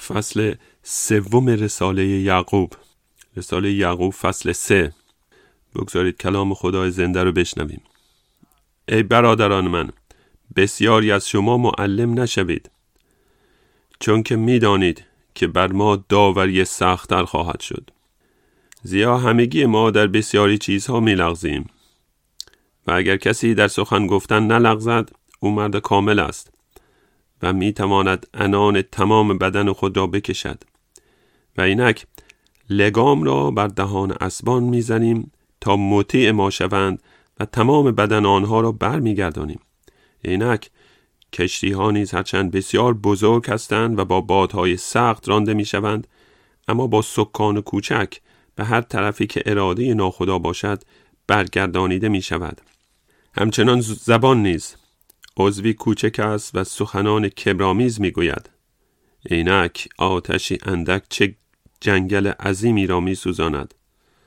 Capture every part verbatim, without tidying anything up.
فصل سوم رساله یعقوب، رساله یعقوب فصل سه. بگذارید کلام خدای زنده رو بشنویم. ای برادران من، بسیاری از شما معلم نشوید، چون که می دانید که بر ما داوری سخت‌تر خواهد شد. زیرا همگی ما در بسیاری چیزها می لغزیم و اگر کسی در سخن گفتن نلغزد، او مرد کامل است و می تواند عنان تمام بدن خود را بکشد. و اینک لگام را بر دهان اسبان می زنیم تا مطیع ما شوند و تمام بدن آنها را بر می گردانیم. اینک کشتی ها نیز هرچند بسیار بزرگ هستند و با بادهای سخت رانده می شوند، اما با سکان کوچک به هر طرفی که اراده ناخدا باشد برگردانیده می شود. همچنان زبان نیز عضوی کوچک است و سخنان کبرآمیز می گوید. اینک آتشی اندک چه جنگل عظیمی را می سوزاند.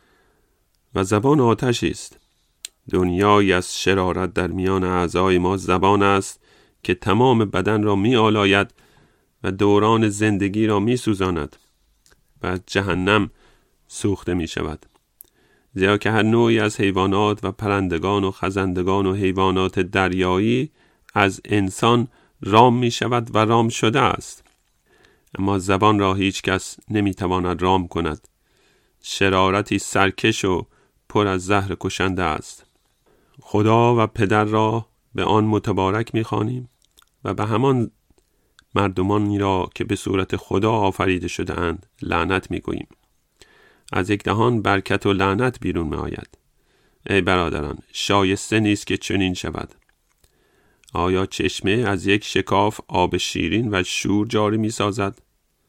و زبان آتشی است. دنیایی از شرارت در میان اعضای ما زبان است که تمام بدن را می آلاید و دوران زندگی را می سوزاند و جهنم سوخته می شود. زیرا که هر نوعی از حیوانات و پرندگان و خزندگان و حیوانات دریایی از انسان رام می شود و رام شده است، اما زبان را هیچ کس نمی تواند رام کند. شرارتی سرکش و پر از زهر کشنده است. خدا و پدر را به آن متبارک می خوانیم و به همان مردمانی را که به صورت خدا آفریده شده اند لعنت می گوییم. از یک دهان برکت و لعنت بیرون می آید. ای برادران، شایسته نیست که چنین شود. آیا چشمه از یک شکاف آب شیرین و شور جاری می سازد؟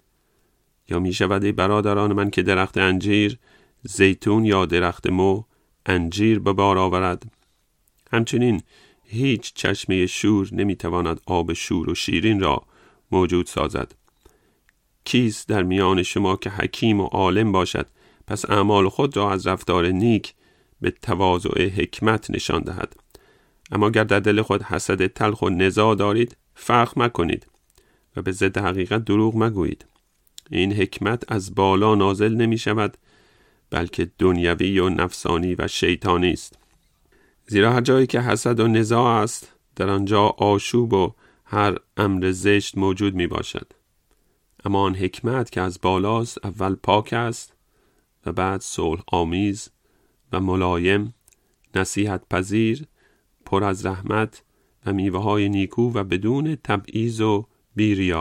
یا می شود ای برادران من که درخت انجیر، زیتون یا درخت مو انجیر به بار آورد؟ همچنین هیچ چشمه شور نمی تواند آب شور و شیرین را موجود سازد. کیست در میان شما که حکیم و عالم باشد، پس اعمال خود را از رفتار نیک به تواضع حکمت نشان دهد؟ اما گر در دل خود حسد تلخ و نزاع دارید، فخر مکنید و به ضد حقیقت دروغ مگویید. این حکمت از بالا نازل نمی شود، بلکه دنیوی و نفسانی و شیطانی است. زیرا هر جایی که حسد و نزاع است، در آنجا آشوب و هر امر زشت موجود می باشد. اما آن حکمت که از بالاست اول پاک است و بعد صلح آمیز و ملایم، نصیحت پذیر، پر از رحمت و میوه های نیکو و بدون تبعیض و بیریا.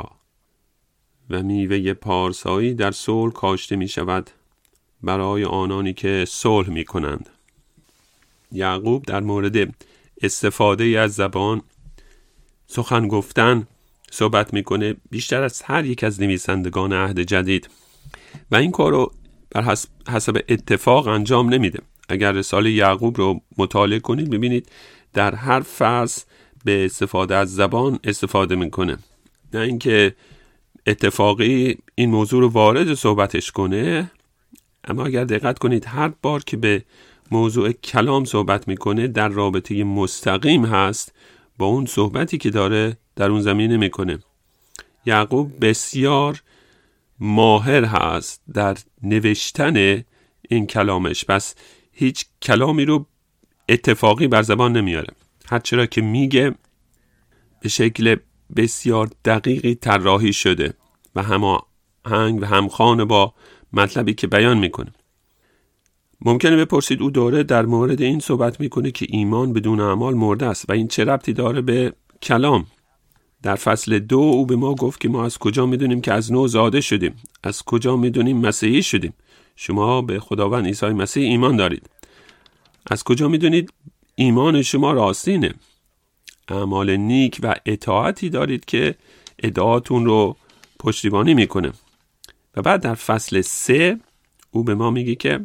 و میوه پارسایی در صلح کاشته می شود برای آنانی که صلح می کنند. یعقوب در مورد استفاده از زبان، سخن گفتن صحبت میکنه بیشتر از هر یک از نویسندگان عهد جدید و این کار رو بر حسب اتفاق انجام نمیده. اگر رساله یعقوب رو مطالعه کنید ببینید در هر فصل به استفاده از زبان استفاده میکنه، نه اینکه اتفاقی این موضوع رو وارد صحبتش کنه. اما اگر دقت کنید هر بار که به موضوع کلام صحبت میکنه در رابطه مستقیم هست با اون صحبتی که داره در اون زمینه میکنه. یعقوب بسیار ماهر هست در نوشتن این کلامش، پس هیچ کلامی رو اتفاقی بر زبان نمیاره. هرچرا که میگه به شکل بسیار دقیقی طراحی شده و هماهنگ و همخوان با مطلبی که بیان میکنه. ممکنه بپرسید او داره در مورد این صحبت میکنه که ایمان بدون اعمال مرده است و این چه ربطی داره به کلام؟ در فصل دو او به ما گفت که ما از کجا میدونیم که از نو زاده شدیم؟ از کجا میدونیم مسیحی شدیم؟ شما به خداوند عیسی مسیح ایمان دارید. از کجا میدونید ایمان شما راستینه؟ اعمال نیک و اطاعتی دارید که ادعاتون رو پشتیبانی میکنه. و بعد در فصل سه او به ما میگه که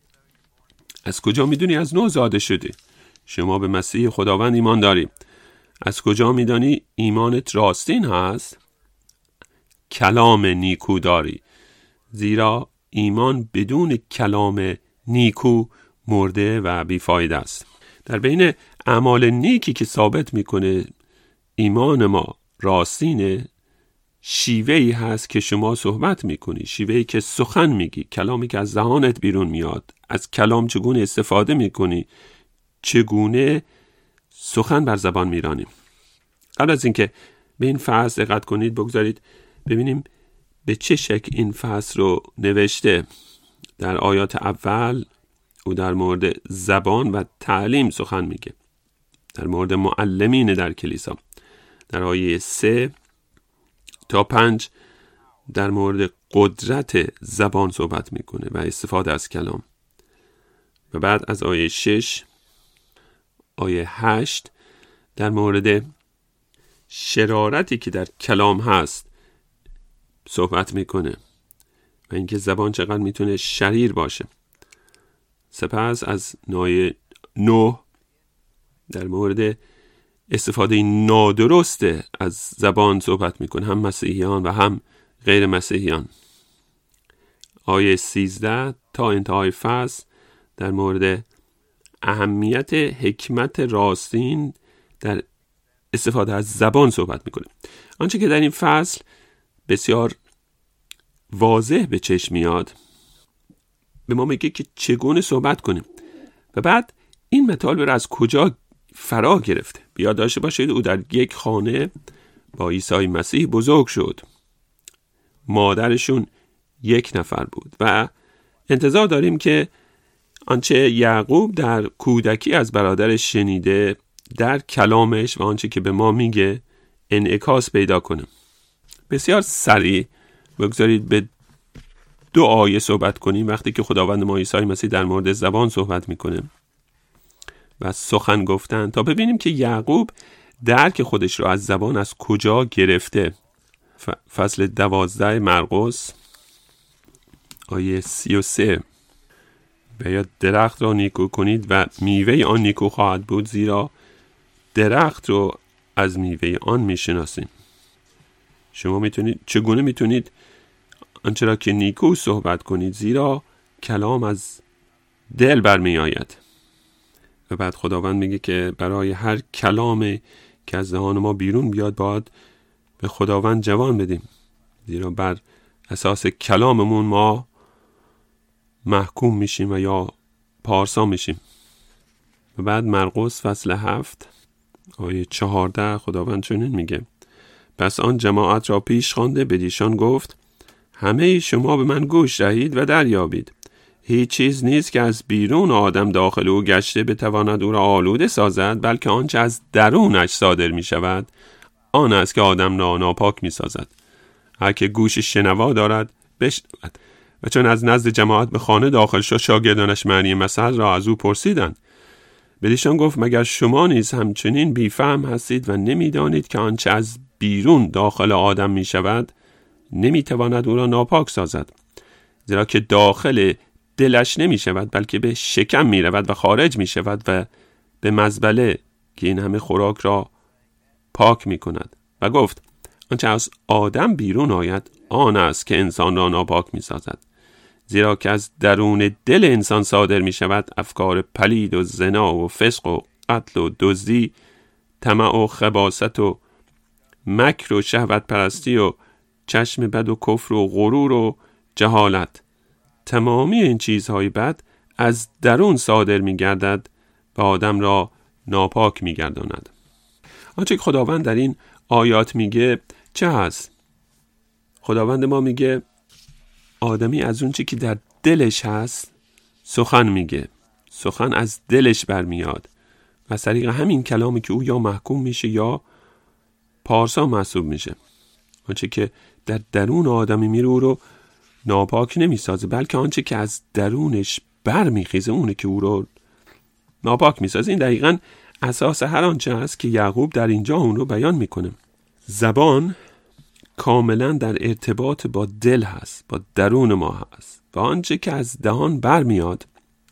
از کجا میدونی از نو زاده شدی؟ شما به مسیح خداوند ایمان داری. از کجا میدانی ایمانت راستین هست؟ کلام نیکو داری، زیرا ایمان بدون کلام نیکو مرده و بیفایده است. در بین اعمال نیکی که ثابت میکنه ایمان ما راستینه، شیوهی هست که شما صحبت میکنی، شیوهی که سخن میگی، کلامی که از دهانت بیرون میاد، از کلام چگونه استفاده میکنی، چگونه سخن بر زبان میرانی. قبل از اینکه به این فصل دقت کنید، بگذارید ببینیم به چه شکل این فصل رو نوشته. در آیات اول او در مورد زبان و تعلیم سخن میگه، در مورد معلمین در کلیسا. در آیه سه تا پنج در مورد قدرت زبان صحبت میکنه و استفاده از کلام. و بعد از آیه شش آیه هشت در مورد شرارتی که در کلام هست صحبت میکنه و اینکه زبان چقدر میتونه شریر باشه. سپس از آیه نه در مورد استفاده نادرسته از زبان صحبت میکنه، هم مسیحیان و هم غیر مسیحیان. آیه سیزده تا انتهای فصل در مورد اهمیت حکمت راستین در استفاده از زبان صحبت میکنه. آنچه که در این فصل بسیار واضح به چشم میاد، به ما میگه که چگونه صحبت کنیم. و بعد این مطالب رو از کجا فرا گرفته. بیاد داشته باشید او در یک خانه با عیسی مسیح بزرگ شد. مادرشون یک نفر بود و انتظار داریم که آنچه یعقوب در کودکی از برادرش شنیده در کلامش و آنچه که به ما میگه انعکاس پیدا کنه. بسیار سریع بگذارید به دو آیه صحبت کنیم وقتی که خداوند ما عیسی مسیح در مورد زبان صحبت میکنه و سخن گفتن، تا ببینیم که یعقوب درک خودش رو از زبان از کجا گرفته. فصل دوازده مرقس آیه سی و سه: باید درخت را نیکو کنید و میوه آن نیکو خواهد بود، زیرا درخت رو از میوه آن میشناسیم. شما میتونید چگونه میتونید آنچه را که نیکو صحبت کنید، زیرا کلام از دل برمی آید. و بعد خداوند میگه که برای هر کلامی که از دهان ما بیرون بیاد باید به خداوند جوان بدیم، زیرا بر اساس کلاممون ما محکوم میشیم و یا پارسا میشیم. و بعد مرقس فصل هفت آیه چهارده خداوند چنین میگه: پس آن جماعت را پیش خوانده بدیشان گفت: همه شما به من گوش دهید و دریابید. هیچ چیز نیست که از بیرون آدم داخل او گشته بتواند او را آلوده سازد، بلکه آنچه از درونش صادر می شود آن است که آدم را ناپاک می سازد. هر که گوش شنوا دارد بشنود. و چون از نزد جماعت به خانه داخل شد، شاگردانش معنی مثل را از او پرسیدند. بدیشان گفت: مگر شما نیز همچنین بیفهم هستید و نمی دانید که آنچه از بیرون داخل آدم می شود نمی تواند او را ناپاک سازد، زیرا که داخل دلش نمی شود بلکه به شکم می رود و خارج می شود و به مزبله که این همه خوراک را پاک می کند. و گفت: آنچه از آدم بیرون آید آن است که انسان را ناپاک می سازد، زیرا که از درون دل انسان صادر می شود افکار پلید و زنا و فسق و قتل و دزدی، طمع و خباثت و مکر و شهوت پرستی و چشم بد و کفر و غرور و جهالت. تمامی این چیزهای بد از درون صادر می گردد و آدم را ناپاک می گرداند. آنچه که خداوند در این آیات میگه چه هست؟ خداوند ما میگه آدمی از اون چی که در دلش هست سخن میگه، سخن از دلش برمیاد و از طریق همین کلامی که او یا محکوم میشه یا پارسا محسوب میشه. آنچه که در درون آدمی میره او رو ناپاک نمیسازه، بلکه آنچه که از درونش برمیخیزه اونه که او رو ناپاک میسازه. این دقیقاً اساس هر آنچه هست که یعقوب در اینجا اون رو بیان میکنه. زبان کاملا در ارتباط با دل هست، با درون ما هست و آنچه که از دهان برمیاد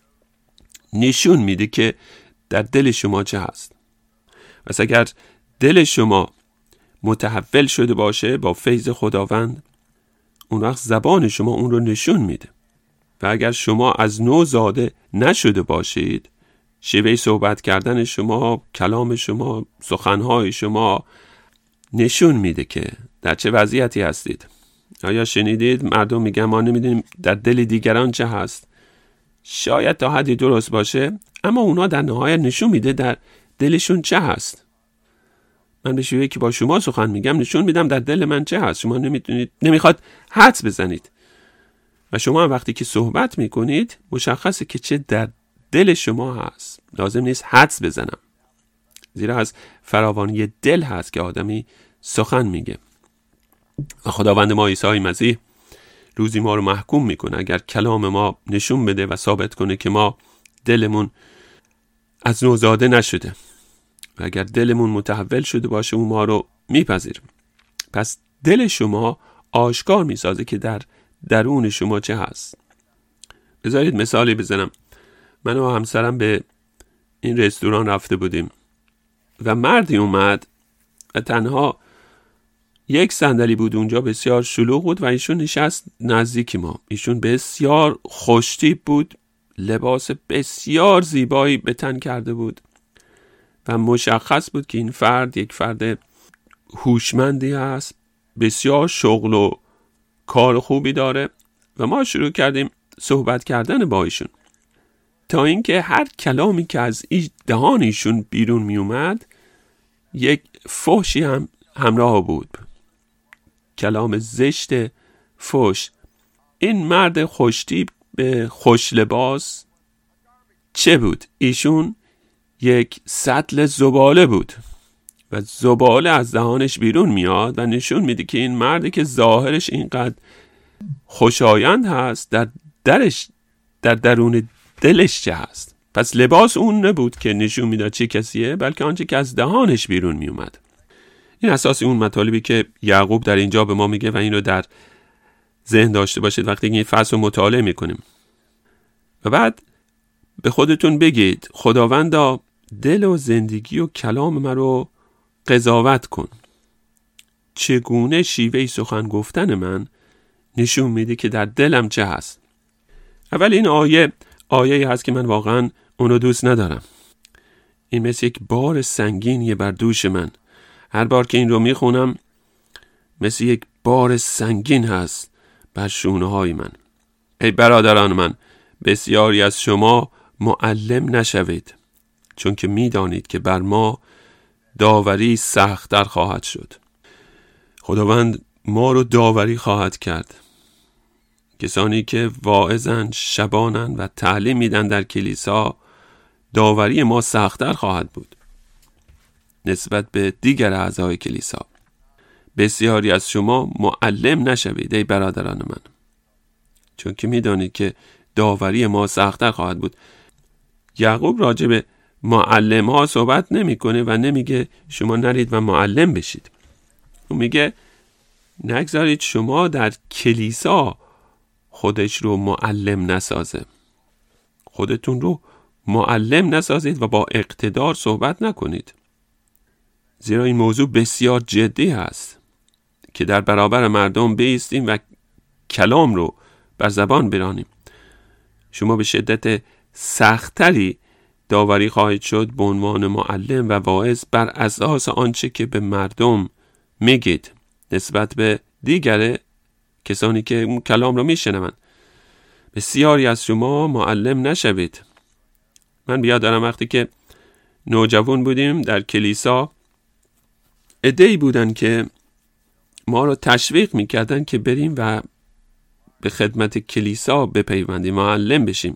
نشون میده که در دل شما چه هست. پس اگر دل شما متحول شده باشه با فیض خداوند، اون وقت زبان شما اون رو نشون میده. و اگر شما از نو زاده نشده باشید، شیوه صحبت کردن شما، کلام شما، سخنهای شما نشون میده که در چه وضعیتی هستید؟ آیا شنیدید مردم میگن ما نمیدونیم در دل دیگران چه هست؟ شاید تا حدی درست باشه، اما اونا در نهایت نشون میده در دلشون چه هست. من به شیوهی که با شما سخن میگم نشون میدم در دل من چه هست. شما نمیتونید، نمیخواد حدس بزنید و شما وقتی که صحبت میکنید مشخصه که چه در دل شما هست. لازم نیست حدس بزنم، زیرا از فراوانی دل هست که آدمی سخن میگه. و خداوند ما عیسی مسیح روزی ما رو محکوم میکنه اگر کلام ما نشون بده و ثابت کنه که ما دلمون از نوزاده نشده و اگر دلمون متحول شده باشه اون ما رو میپذیره. پس دل شما آشکار میسازه که در درون شما چه هست. بذارید مثالی بزنم. من و همسرم به این رستوران رفته بودیم و مردی اومد و تنها یک صندلی بود اونجا، بسیار شلوغ بود و ایشون نشست نزدیک ما. ایشون بسیار خوشتیپ بود، لباس بسیار زیبایی به تن کرده بود و مشخص بود که این فرد یک فرد هوشمندی است، بسیار شغل و کار خوبی داره و ما شروع کردیم صحبت کردن با ایشون تا اینکه هر کلامی که از دهان ایشون بیرون می اومد یک فحشی هم همراه بود، کلام زشت، فحش. این مرد خوشتیپ به خوش لباس چه بود؟ ایشون یک سطل زباله بود و زباله از دهانش بیرون میاد و نشون میده که این مردی که ظاهرش اینقدر خوشایند هست در درش در درون دلش چه هست. پس لباس اون نبود که نشون میداد چه کسیه، بلکه آنچه که از دهانش بیرون میومد. این اساس اون مطالبی که یعقوب در اینجا به ما میگه و اینو در ذهن داشته باشید وقتی این فصل رو مطالعه میکنیم. و بعد به خودتون بگید خداوندا دل و زندگی و کلام من رو قضاوت کن. چگونه شیوه سخن گفتن من نشون میده که در دلم چه هست. اول این آیه آیه‌ای هست که من واقعا اونو دوست ندارم. این مثل یک بار سنگینیه بر دوش من. هر بار که این رو میخونم مثل یک بار سنگین هست بر شونه های من. ای برادران من، بسیاری از شما معلم نشوید، چون که میدانید که بر ما داوری سخت‌تر خواهد شد. خداوند ما رو داوری خواهد کرد. کسانی که واعظن، شبانن و تعلیم میدن در کلیسا، داوری ما سخت‌تر خواهد بود نسبت به دیگر اعضای کلیسا. بسیاری از شما معلم نشوید ای برادران من، چون که میدانید که داوری ما سخت‌تر خواهد بود. یعقوب راجع به معلم ها صحبت نمیکنه و نمیگه شما نرید و معلم بشید. اون میگه نگذارید شما در کلیسا خودش رو معلم نسازه. خودتون رو معلم نسازید و با اقتدار صحبت نکنید، زیرا این موضوع بسیار جدی هست که در برابر مردم بایستیم و کلام رو بر زبان برانیم. شما به شدت سختری داوری خواهید شد به عنوان معلم و واعظ بر اساس آنچه که به مردم میگید نسبت به دیگر کسانی که اون کلام رو میشنوند. بسیاری از شما معلم نشوید. من بیاد دارم وقتی که نوجوان بودیم در کلیسا، عده‌ای بودن که ما رو تشویق میکردن که بریم و به خدمت کلیسا بپیوندیم، معلم بشیم.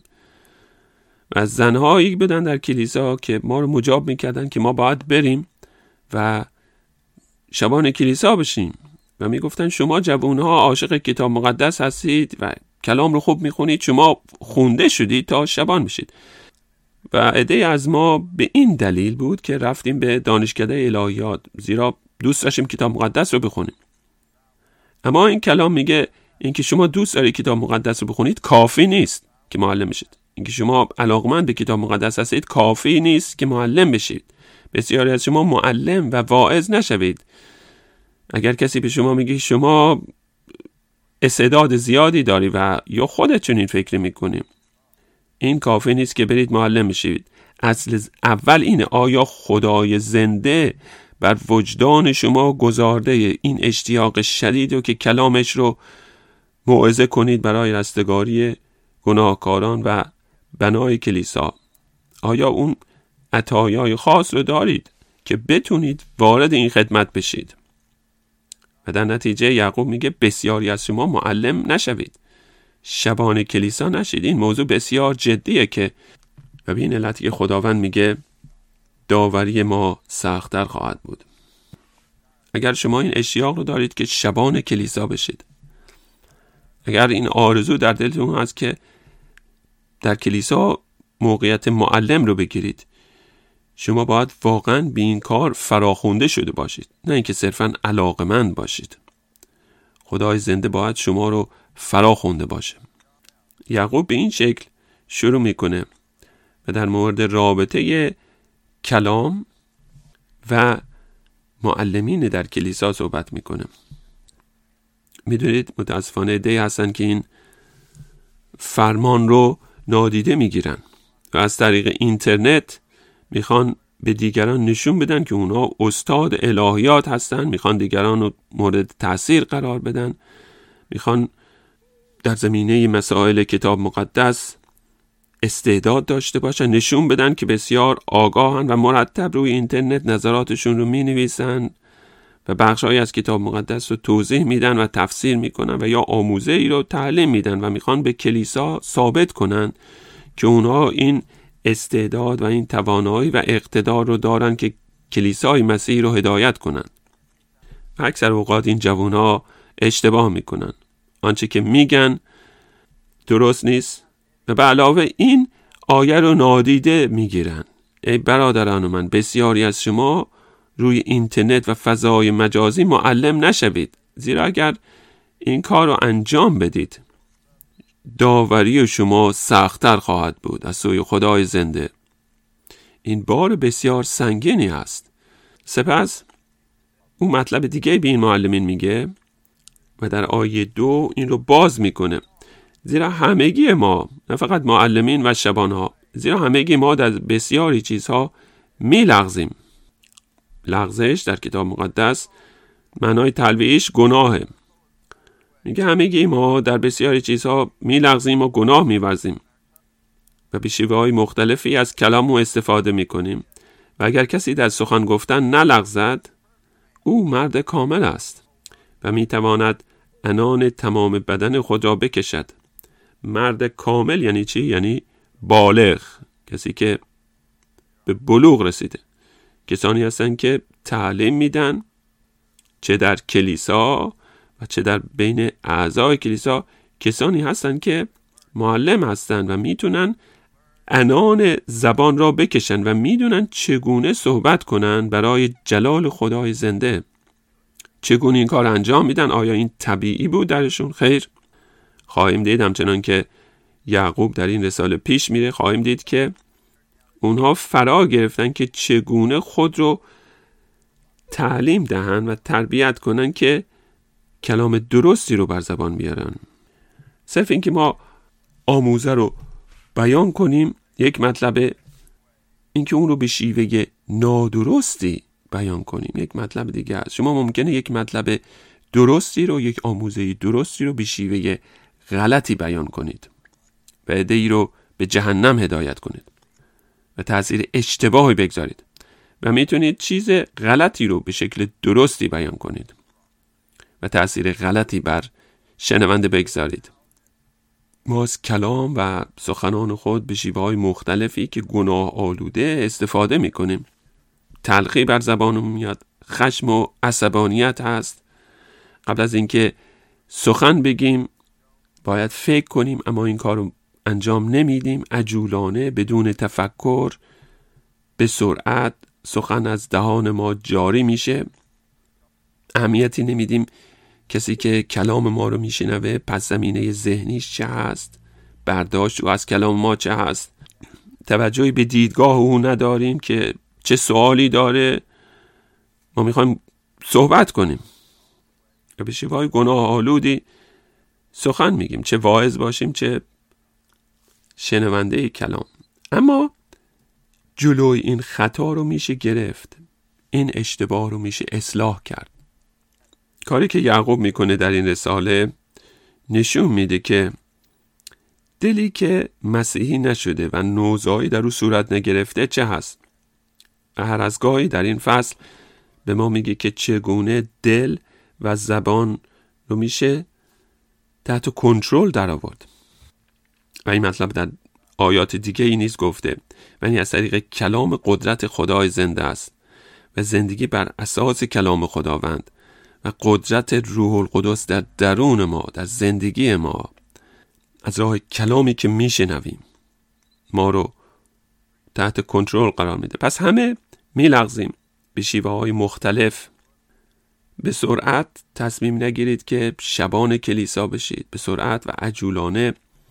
و از زنهایی بودن در کلیسا که ما رو مجاب میکردن که ما باید بریم و شبان کلیسا بشیم و میگفتن شما جوانها عاشق کتاب مقدس هستید و کلام رو خوب میخونید، شما خونده شدید تا شبان بشید. و عده‌ای از ما به این دلیل بود که رفتیم به دانشکده الهیات، زیرا دوست داشتیم کتاب مقدس رو بخونیم. اما این کلام میگه اینکه شما دوست دارید کتاب مقدس رو بخونید کافی نیست که معلم بشید. اینکه شما علاقمند به کتاب مقدس هستید کافی نیست که معلم بشید. بسیاری از شما معلم و واعظ نشوید. اگر کسی به شما میگه شما استعداد زیادی داری و یا خودت چنین فکر میکنی، این کافی نیست که برید معلم بشید. اصل اول اینه آیا خدای زنده بر وجدان شما گذارده این اشتیاق شدید و که کلامش رو موعظه کنید برای رستگاری گناهکاران و بنای کلیسا. آیا اون عطایای خاص رو دارید که بتونید وارد این خدمت بشید؟ و در نتیجه یعقوب میگه بسیاری از شما معلم نشوید، شبان کلیسا نشید. این موضوع بسیار جدیه که و به این علتی که خداوند میگه داوری ما سخت‌تر خواهد بود. اگر شما این اشتیاق رو دارید که شبان کلیسا بشید، اگر این آرزو در دلتون هست که در کلیسا موقعیت معلم رو بگیرید، شما باید واقعا به این کار فراخونده شده باشید، نه اینکه صرفاً علاقمند باشید. خدای زنده باید شما رو فراخونده باشه. یعقوب به این شکل شروع میکنه و در مورد رابطه کلام و معلمین در کلیسا صحبت میکنه. میدونید متاسفانه عده‌ای هستن که این فرمان رو نادیده میگیرن و از طریق اینترنت میخوان به دیگران نشون بدن که اونا استاد الهیات هستن، میخوان دیگران رو مورد تأثیر قرار بدن، میخوان در زمینه مسائل کتاب مقدس استعداد داشته باشن، نشون بدن که بسیار آگاهن و مرتب روی اینترنت نظراتشون رو می نویسن و بخشایی از کتاب مقدس رو توضیح میدن و تفسیر میکنن و یا آموزه ای رو تعلیم میدن و میخوان به کلیسا ثابت کنن که اونها این استعداد و این توانایی و اقتدار رو دارن که کلیسای مسیح رو هدایت کنن. اکثر اوقات این جوونا اشتباه میکنن، آنچه که میگن درست نیست و به علاوه این آیه رو نادیده میگیرن. ای برادران من، بسیاری از شما روی اینترنت و فضای مجازی معلم نشوید، زیرا اگر این کار رو انجام بدید داوری شما سخت‌تر خواهد بود از سوی خدای زنده. این بار بسیار سنگینی است. سپس اون مطلب دیگه به این معلمین میگه و در آیه دو این رو باز میکنه. زیرا همگی ما، نه فقط معلمین و شبانها، زیرا همگی ما در بسیاری چیزها میلغزیم. لغزش در کتاب مقدس معنای تلویحش گناهه. میگه همگی ما در بسیاری چیزها میلغزیم و گناه میورزیم و به شیوه‌های مختلفی از کلام استفاده میکنیم و اگر کسی در سخن گفتن نلغزد او مرد کامل است و میتواند عنان تمام بدن خود را بکشد. مرد کامل یعنی چی؟ یعنی بالغ، کسی که به بلوغ رسیده. کسانی هستن که تعلیم میدن، چه در کلیسا و چه در بین اعضای کلیسا، کسانی هستن که معلم هستن و میتونن عنان زبان را بکشن و میدونن چگونه صحبت کنن برای جلال خدای زنده. چگونه این کار انجام میدن؟ آیا این طبیعی بود درشون؟ خیر. خواهیم دید همچنان که یعقوب در این رساله پیش میره، خواهیم دید که اونها فرا گرفتن که چگونه خود رو تعلیم دهن و تربیت کنن که کلام درستی رو بر زبان بیارن. صرف این که ما آموزه رو بیان کنیم یک مطلبه، این که اون رو به شیوه نادرستی بیان کنیم یک مطلب دیگه است. شما ممکنه یک مطلب درستی رو، یک آموزه درستی رو به شیوه غلطی بیان کنید و عده‌ای رو به جهنم هدایت کنید و تأثیر اشتباهی بگذارید و میتونید چیز غلطی رو به شکل درستی بیان کنید و تأثیر غلطی بر شنونده بگذارید. ما از کلام و سخنان خود به شیوه‌های مختلفی که گناه آلوده استفاده میکنیم. تلخی بر زبانمون میاد، خشم و عصبانیت هست. قبل از اینکه سخن بگیم باید فکر کنیم، اما این کار رو انجام نمیدیم. عجولانه، بدون تفکر، به سرعت سخن از دهان ما جاری میشه. اهمیتی نمیدیم کسی که کلام ما رو میشنوه پس زمینه ذهنیش چه هست، برداشت او از کلام ما چه هست. توجهی به دیدگاه او نداریم که چه سوالی داره. ما میخوایم صحبت کنیم و به شیوه‌های گناه آلودی سخن میگیم، چه واعظ باشیم چه شنونده کلام. اما جلوی این خطا رو میشه گرفت. این اشتباه رو میشه اصلاح کرد. کاری که یعقوب میکنه در این رساله نشون میده که دلی که مسیحی نشده و نوزایی در او صورت نگرفته چه هست. و هر از گاهی در این فصل به ما میگه که چگونه دل و زبان رو میشه تحت کنترل در آورد. و این مطلب در آیات دیگه ای نیز گفته و این از طریق کلام قدرت خدای زنده است و زندگی بر اساس کلام خداوند و قدرت روح القدس در درون ما، در زندگی ما، از راه کلامی که میشنویم ما رو تحت کنترل قرار میده. پس همه میلغزیم به شیوه های مختلف. به سرعت تصمیم نگیرید که شبان کلیسا بشید. به سرعت و عجولانه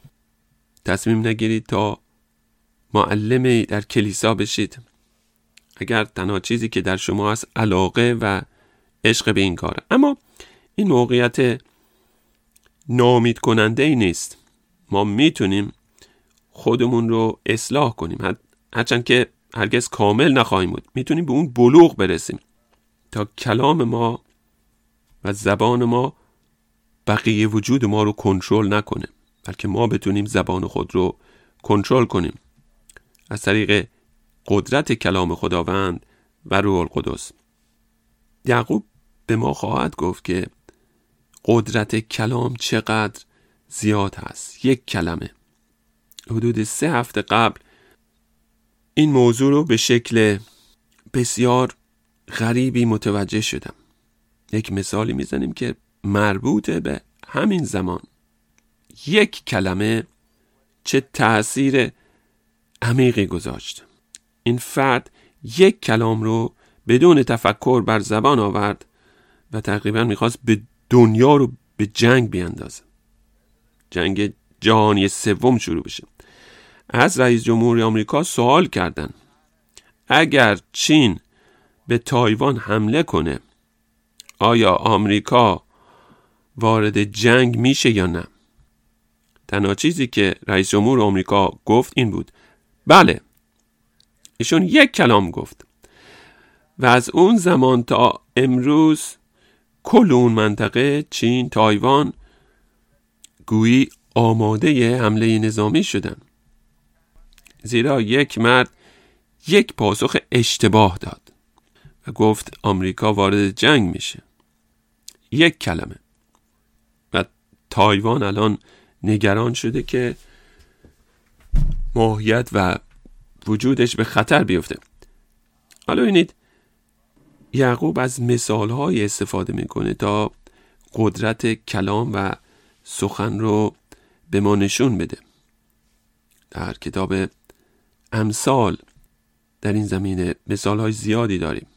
تصمیم نگیرید تا معلمی در کلیسا بشید. اگر تنها چیزی که در شما هست علاقه و عشق به این کاره. اما این موقعیت ناامید کننده ای نیست. ما میتونیم خودمون رو اصلاح کنیم، هرچند که هرگز کامل نخواهیم بود. میتونیم به اون بلوغ برسیم تا کلام ما و زبان ما بقیه وجود ما رو کنترل نکنه، بلکه ما بتونیم زبان خود رو کنترل کنیم از طریق قدرت کلام خداوند و روح القدس. یعقوب به ما خواهد گفت که قدرت کلام چقدر زیاد هست. یک کلمه. حدود سه هفته قبل این موضوع رو به شکل بسیار غریبی متوجه شدم. یک مثالی میزنیم که مربوطه به همین زمان. یک کلمه چه تأثیر عمیقی گذاشت. این فرد یک کلام رو بدون تفکر بر زبان آورد و تقریبا میخواست به دنیا رو به جنگ بیاندازه. جنگ جهانی سوم شروع بشه. از رئیس جمهوری آمریکا سوال کردن اگر چین به تایوان حمله کنه آیا آمریکا وارد جنگ میشه یا نه؟ تنها چیزی که رئیس جمهور آمریکا گفت این بود بله. ایشون یک کلام گفت و از اون زمان تا امروز کل اون منطقه چین، تایوان گویی آماده حمله نظامی شدن، زیرا یک مرد یک پاسخ اشتباه داد و گفت آمریکا وارد جنگ میشه. یک کلمه. و تایوان الان نگران شده که ماهیت و وجودش به خطر بیفته. حالا ببینید یعقوب از مثال‌های استفاده میکنه تا قدرت کلام و سخن رو به ما نشون بده. در کتاب امثال در این زمینه مثال‌های زیادی داریم.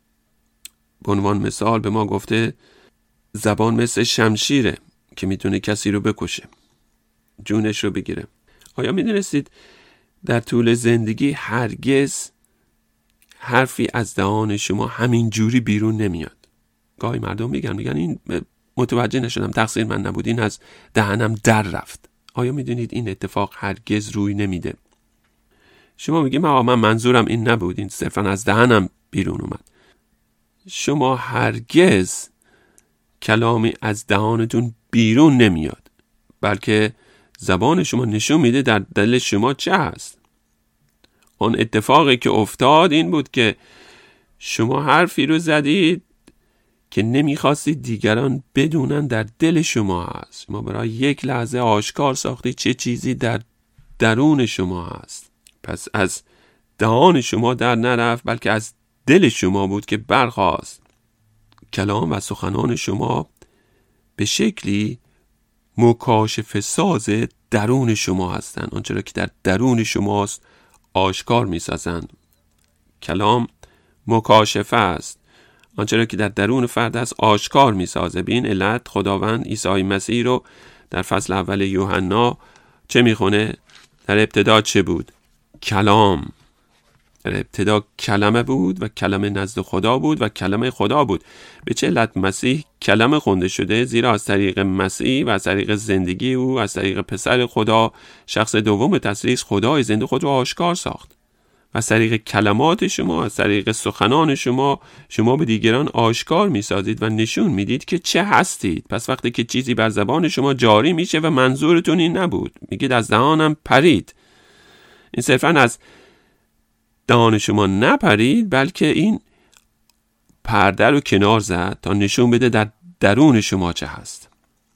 به عنوان مثال به ما گفته زبان مثل شمشیره که میتونه کسی رو بکشه، جونش رو بگیره. آیا میدونستید در طول زندگی هرگز حرفی از دهان شما همین جوری بیرون نمیاد؟ گاهی مردم میگن میگن این متوجه نشدم، تقصیر من نبود، این از دهنم در رفت. آیا میدونید این اتفاق هرگز روی نمیده؟ شما میگید من منظورم این نبود، این صرفا از دهنم بیرون اومد. شما هرگز کلامی از دهانتون بیرون نمیاد، بلکه زبان شما نشون میده در دل شما چه هست. اون اتفاقی که افتاد این بود که شما حرفی رو زدید که نمیخواستید دیگران بدونن در دل شما هست. شما برای یک لحظه آشکار ساختید چه چیزی در درون شما هست. پس از دهان شما در نرفت، بلکه از دل شما بود که برخاست. کلام و سخنان شما به شکلی مکاشفه ساز درون شما هستند. آنچه را که در درون شماست آشکار می سازند. کلام مکاشفه است. آنچه را که در درون فرد است آشکار می سازه. به این علت خداوند عیسی مسیح رو در فصل اول یوحنا چه می خونه؟ در ابتدا چه بود؟ کلام. در ابتدا کلمه بود و کلمه نزد خدا بود و کلمه خدا بود. به چه علت مسیح کلمه خونده شده؟ زیرا از طریق مسیح و از طریق زندگی او، از طریق پسر خدا، شخص دوم تثلیث، خدای زنده خود رو آشکار ساخت از طریق کلمات شما، از طریق سخنان شما، شما به دیگران آشکار می‌سازید و نشون میدید که چه هستید. پس وقتی که چیزی بر زبان شما جاری میشه و منظورتون این نبود، میگید از دهانم پرید، این صرفاً از دهان شما نپرید، بلکه این پرده رو کنار زد تا نشون بده در درون شما چه هست.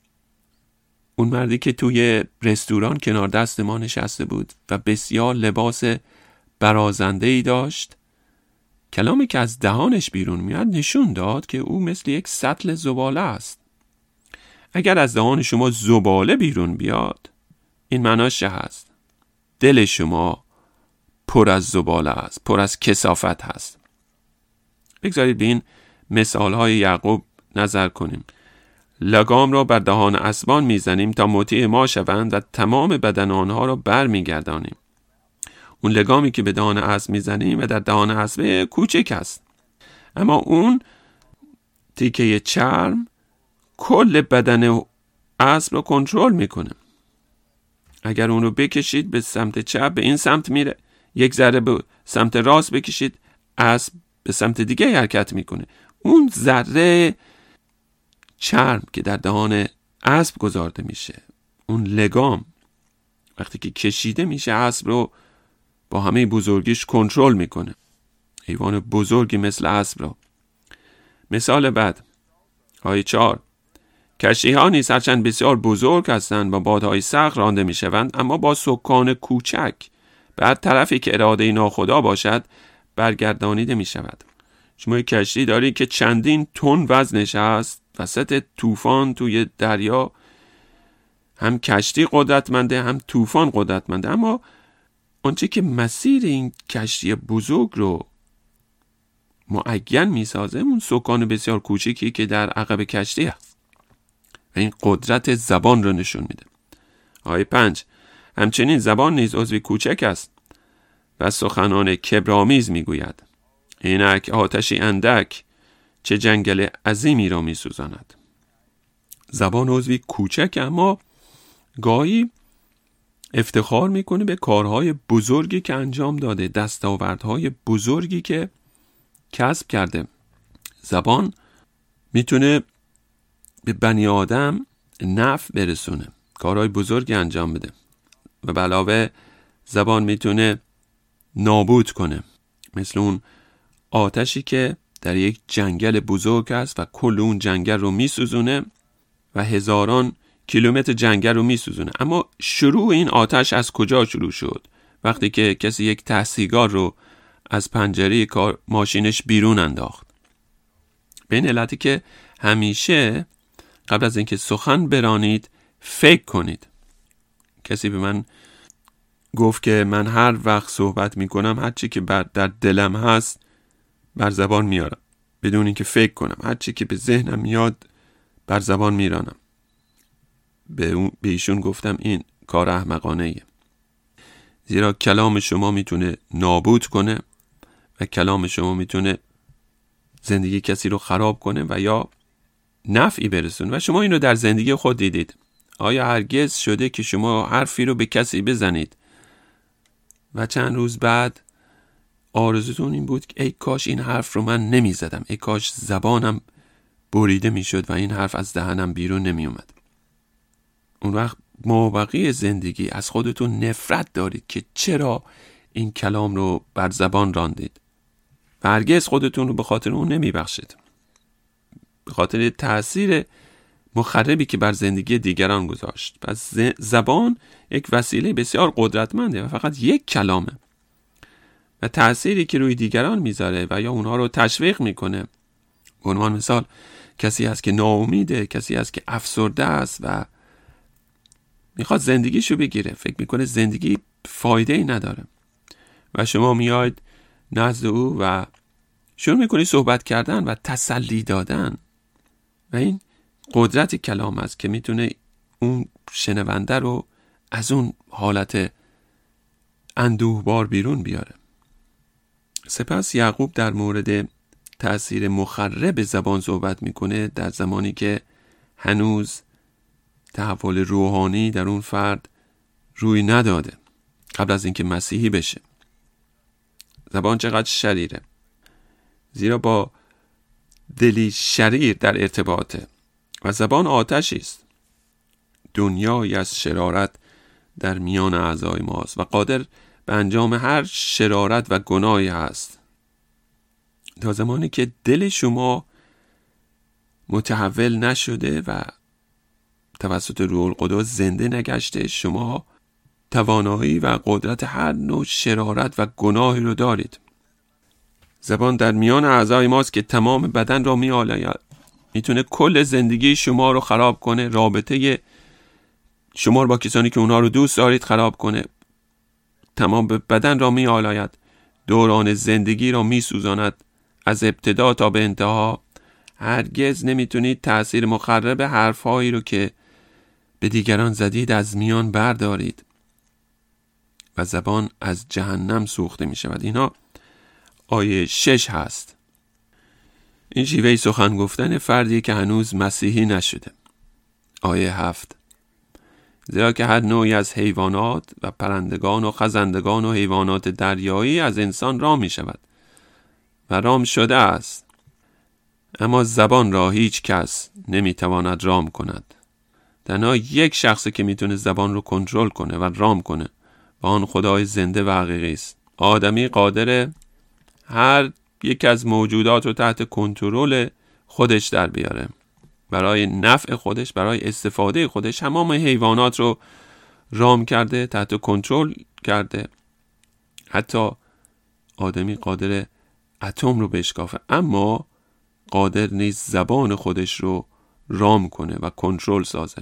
اون مردی که توی رستوران کنار دست ما نشسته بود و بسیار لباس برازنده‌ای داشت، کلامی که از دهانش بیرون میاد نشون داد که او مثل یک سطل زباله است. اگر از دهان شما زباله بیرون بیاد، این معناش چه هست؟ دل شما پر از زباله است، پر از کثافت هست. بگذارید به این مثال‌های یعقوب نظر کنیم. لگام را بر دهان اسبان میزنیم تا مطیع ما شوند و تمام بدن آنها را بر میگردانیم. اون لگامی که به دهان اسب میزنیم و در دهان اسب کوچک است، اما اون تیکه چرم کل بدن اسب رو کنترل میکنه. اگر اون رو بکشید به سمت چپ، به این سمت میره. یک ذره به سمت راست بکشید، اسب به سمت دیگه حرکت میکنه. اون ذره چرم که در دهان اسب گذارده میشه، اون لگام وقتی که کشیده میشه، اسب رو با همه بزرگیش کنترل میکنه. حیوان بزرگی مثل اسب رو. مثال بعد، آیه چهار، کشتی ها نیز هرچند بسیار بزرگ هستند با بادهای سخت رانده میشوند، اما با سکان کوچک به هر طرفی که اراده ناخدا باشد برگردانیده میشود. شما یک کشتی داری که چندین تن وزنش هست، وسط طوفان توی دریا، هم کشتی قدرتمنده هم طوفان قدرتمنده، اما آنچه که مسیر این کشتی بزرگ رو معین میسازه اون سکان بسیار کوچکی که در عقب کشتی هست و این قدرت زبان رو نشون میده. آیه پنج، همچنین زبان نیز عضوی کوچک است و سخنان کبرآمیز میگوید. اینک آتشی اندک چه جنگل عظیمی را میسوزاند. زبان عضوی کوچک اما گاهی افتخار میکنه به کارهای بزرگی که انجام داده، دستاوردهای بزرگی که کسب کرده. زبان میتونه به بنی آدم نفع برسونه، کارهای بزرگی انجام بده و به علاوه زبان میتونه نابود کنه، مثل اون آتشی که در یک جنگل بزرگ است و کل اون جنگل رو میسوزونه و هزاران کیلومتر جنگل رو میسوزونه. اما شروع این آتش از کجا شروع شد؟ وقتی که کسی یک ته سیگار رو از پنجره کار ماشینش بیرون انداخت. به این علتی که همیشه قبل از اینکه سخن برانید فکر کنید. کسی به من گفت که من هر وقت صحبت میکنم هر چی که در دلم هست بر زبان میارم بدون اینکه فکر کنم، هر چی که به ذهنم میاد بر زبان میرانم. به, اون به ایشون گفتم این کار احمقانه ایه، زیرا کلام شما میتونه نابود کنه و کلام شما میتونه زندگی کسی رو خراب کنه و یا نفعی برسونه و شما این رو در زندگی خود دیدید. آیا هرگز شده که شما حرفی رو به کسی بزنید و چند روز بعد آرزوتون این بود که ای کاش این حرف رو من نمی زدم، ای کاش زبانم بریده می شد و این حرف از دهنم بیرون نمی اومد؟ اون وقت مابقی زندگی از خودتون نفرت دارید که چرا این کلام رو بر زبان راندید و هرگز خودتون رو به خاطر اون نمی بخشید، به خاطر تأثیر مخربی که بر زندگی دیگران گذاشت. پس زبان یک وسیله بسیار قدرتمنده و فقط یک کلامه و تأثیری که روی دیگران میذاره و یا اونها رو تشویق میکنه. به عنوان مثال کسی هست که ناامیده، کسی هست که افسرده است و میخواد زندگیشو بگیره، فکر میکنه زندگی فایده ای نداره و شما میاید نزد او و شروع میکنی صحبت کردن و تسلی دادن و این قدرت کلام است که میتونه اون شنونده رو از اون حالت اندوهبار بیرون بیاره. سپس یعقوب در مورد تأثیر مخرب زبان صحبت میکنه در زمانی که هنوز تحول روحانی در اون فرد روی نداده، قبل از اینکه مسیحی بشه. زبان چقدر شریره، زیرا با دلی شریر در ارتباطه و زبان آتشی است. دنیایی از شرارت در میان اعضای ماست و قادر به انجام هر شرارت و گناهی هست. تا زمانی که دل شما متحول نشده و توسط روح القدس زنده نگشته، شما توانایی و قدرت هر نوع شرارت و گناهی رو دارید. زبان در میان اعضای ماست که تمام بدن را می‌آلاید. میتونه کل زندگی شما رو خراب کنه، رابطه شما رو با کسانی که اونها رو دوست دارید خراب کنه، تمام بدن را می‌آلاید، دوران زندگی را می‌سوزاند از ابتدا تا به انتها. هرگز نمیتونید تأثیر مخرب حرفهایی رو که به دیگران زدید از میان بردارید و زبان از جهنم سوخته می شود. اینا آیه شش هست. این شیوه سخن گفتن فردی که هنوز مسیحی نشده. آیه هفت. زیرا که هر نوعی از حیوانات و پرندگان و خزندگان و حیوانات دریایی از انسان رام می شود و رام شده است، اما زبان را هیچ کس نمی تواند رام کند. تنها یک شخصی که میتونه زبان رو کنترل کنه و رام کنه و آن خدای زنده و حقیقی است. آدمی قادره هر یک از موجودات رو تحت کنترل خودش در بیاره، برای نفع خودش، برای استفاده خودش. تمام حیوانات رو رام کرده، تحت کنترل کرده. حتی آدمی قادر اتم رو بشکافه، اما قادر نیست زبان خودش رو رام کنه و کنترل سازه.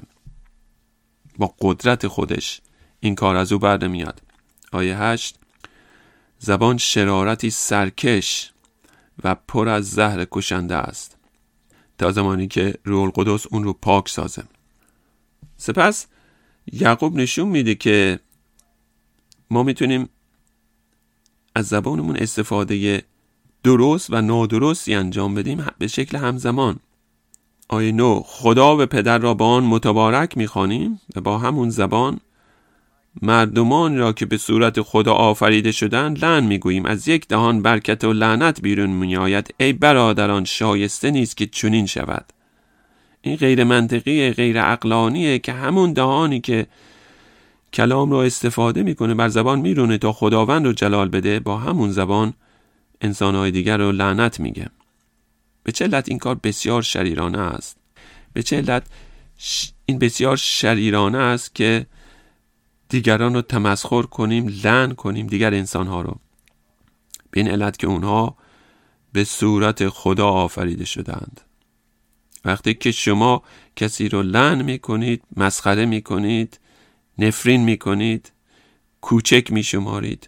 با قدرت خودش این کار از او بر نمیاد. آیه هشت. زبان شرارتی سرکش و پر از زهر کشنده است تا زمانی که روح القدس اون رو پاک سازه. سپس یعقوب نشون میده که ما میتونیم از زبانمون استفاده درست و نادرستی انجام بدیم به شکل همزمان. آیه نه. خدا و پدر را با آن متبارک میخوانیم و با همون زبان مردمان را که به صورت خدا آفریده شدند لعن میگوییم. از یک دهان برکت و لعنت بیرون میآید. ای برادران، شایسته نیست که چنین شود. این غیر منطقیه، غیر عقلانیه که همون دهانی که کلام را استفاده میکنه، بر زبان میرونه تا خداوند رو جلال بده، با همون زبان انسانهای دیگر رو لعنت میگه. به چه علت این کار بسیار شریرانه است؟ به چه علت ش... این بسیار شریرانه است که دیگران رو تمسخر کنیم، لعن کنیم دیگر انسانها رو، به این علت که اونها به صورت خدا آفریده شدند. وقتی که شما کسی رو لعن میکنید، مسخره میکنید، نفرین میکنید، کوچک میشمارید،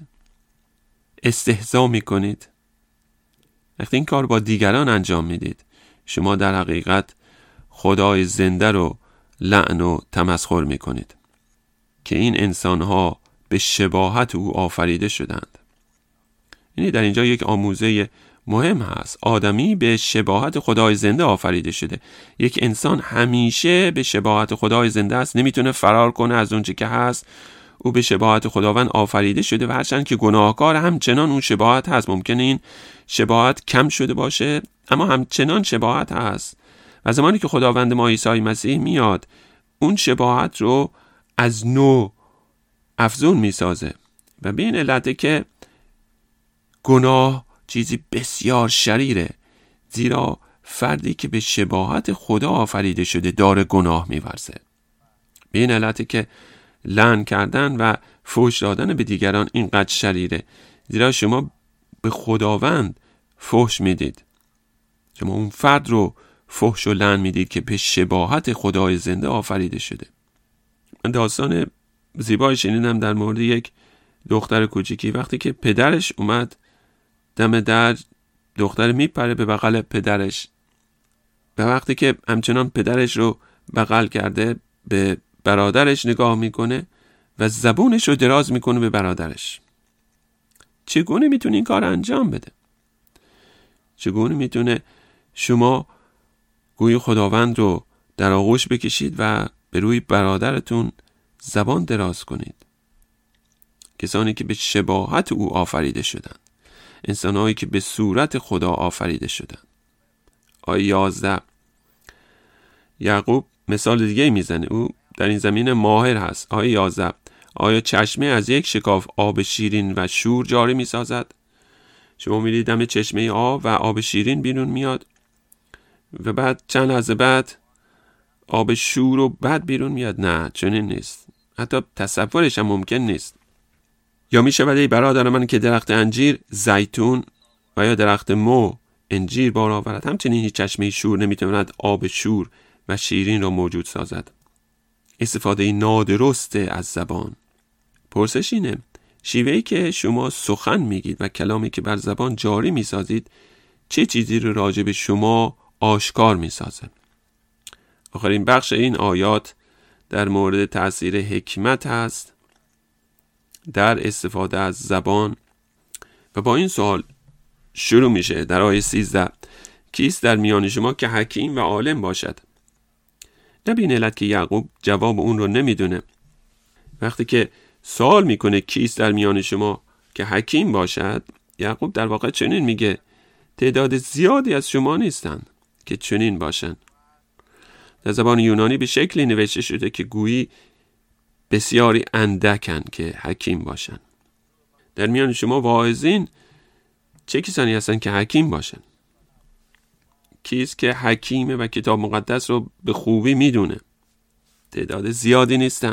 استهزا میکنید، وقتی این کار با دیگران انجام میدید، شما در حقیقت خدای زنده رو لعن و تمسخر میکنید که این انسانها به شباهت او آفریده شدند. یعنی در اینجا یک آموزه مهم هست. آدمی به شباهت خدای زنده آفریده شده. یک انسان همیشه به شباهت خدای زنده است، نمیتونه فرار کنه از اون چه که هست. او به شباهت خداوند آفریده شده و هرچند که گناهکار همچنان اون شباهت هست. ممکنه این شباهت کم شده باشه اما همچنان شباهت هست و زمانی که خداوند ما عیسی مسیح میاد اون شباهت رو از نو افزون میسازه و به این علته که گناه چیزی بسیار شریره، زیرا فردی که به شباهت خدا آفریده شده داره گناه میورزه. به این علته که لعن کردن و فحش دادن به دیگران اینقدر شریره، زیرا شما به خداوند فحش میدید، شما اون فرد رو فحش و لعن میدید که به شباهت خدای زنده آفریده شده. من داستان زیبایی شنیدم در مورد یک دختر کوچیکی. وقتی که پدرش اومد دم در، دختر میپره به بغل پدرش و وقتی که همچنان پدرش رو بغل کرده به برادرش نگاه میکنه و زبونش رو دراز میکنه به برادرش. چگونه میتونه این کار انجام بده؟ چگونه میتونه شما گوی خداوند رو در آغوش بکشید و به روی برادرتون زبان دراز کنید؟ کسانی که به شباهت او آفریده شدند. انسان‌هایی که به صورت خدا آفریده شدند. آیه یازده یعقوب مثال دیگه میزنه. او در این زمینه ماهر هست. آیه یازده آیا چشمه از یک شکاف آب شیرین و شور جاری میسازد؟ شما میرید دم چشمه آب و آب شیرین بیرون میاد و بعد چند لحظه بعد آب شور و بعد بیرون میاد؟ نه، چنین نیست. حتی تصورش هم ممکن نیست. یا می شود ای برادر من که درخت انجیر، زیتون و یا درخت مو انجیر بار آورد، همچنین هیچ چشمه شور نمیتواند آب شور و شیرین را موجود سازد. استفاده نادرسته از زبان. پرسش اینه، شیوهی که شما سخن میگید و کلامی که بر زبان جاری میسازید چه چیزی رو راجع به شما آشکار میسازه؟ آخرین بخش این آیات در مورد تأثیر حکمت هست در استفاده از زبان و با این سوال شروع میشه در آیه سیزده: کیست در میان شما که حکیم و عالم باشد؟ نه بی این علت که یعقوب جواب اون رو نمیدونه. وقتی که سوال میکنه کیست در میان شما که حکیم باشد، یعقوب در واقع چنین میگه تعداد زیادی از شما نیستن که چنین باشن. در زبان یونانی به شکلی نوشته شده که گویی بسیاری اندکن که حکیم باشن. در میان شما واعظین چه کسانی هستن که حکیم باشن؟ کیست که حکیمه و کتاب مقدس رو به خوبی میدونه؟ تعداد زیادی نیستن.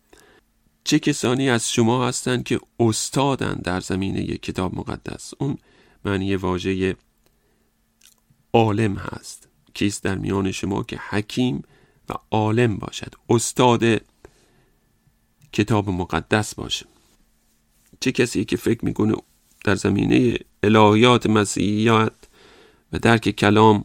چه کسانی از شما هستن که استادن در زمینه کتاب مقدس؟ اون معنی واژه عالم هست. کیست در میان شما که حکیم و عالم باشد، استاد کتاب مقدس باشه. چه کسی که فکر میکنه در زمینه الهیات مسیحیت و درک کلام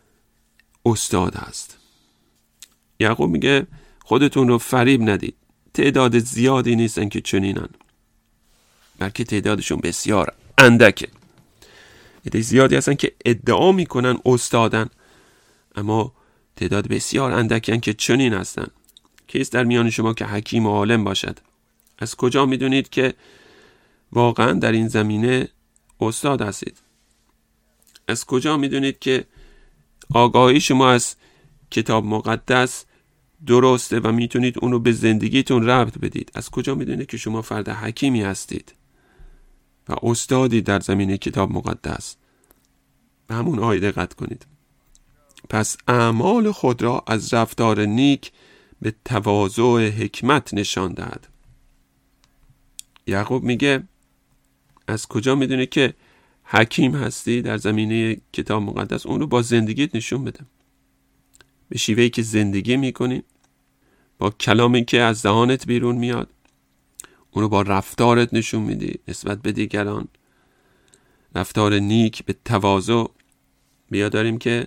استاد هست؟ یعقوب میگه خودتون رو فریب ندید. تعداد زیادی نیستن که چنینن، بلکه تعدادشون بسیار اندکه. تعداد زیادی هستن که ادعا میکنن استادن، اما تعداد بسیار اندکن که چنین هستن. کیست در میان شما که حکیم و عالم باشد؟ از کجا میدونید که واقعا در این زمینه استاد هستید؟ از کجا میدونید که آگاهی شما از کتاب مقدس درسته و میتونید اونو به زندگیتون ربط بدید؟ از کجا میدونید که شما فرد حکیمی هستید و استادی در زمینه کتاب مقدس؟ به همون آیه دقت کنید. پس اعمال خود را از رفتار نیک به تواضع حکمت نشان دهد. یعقوب میگه از کجا میدونی که حکیم هستی در زمینه کتاب مقدس؟ اون رو با زندگیت نشون بده. به شیوهی که زندگی میکنی، با کلامی که از دهانت بیرون میاد، اون رو با رفتارت نشون میدی نسبت به دیگران. رفتار نیک به تواضع. بیا داریم که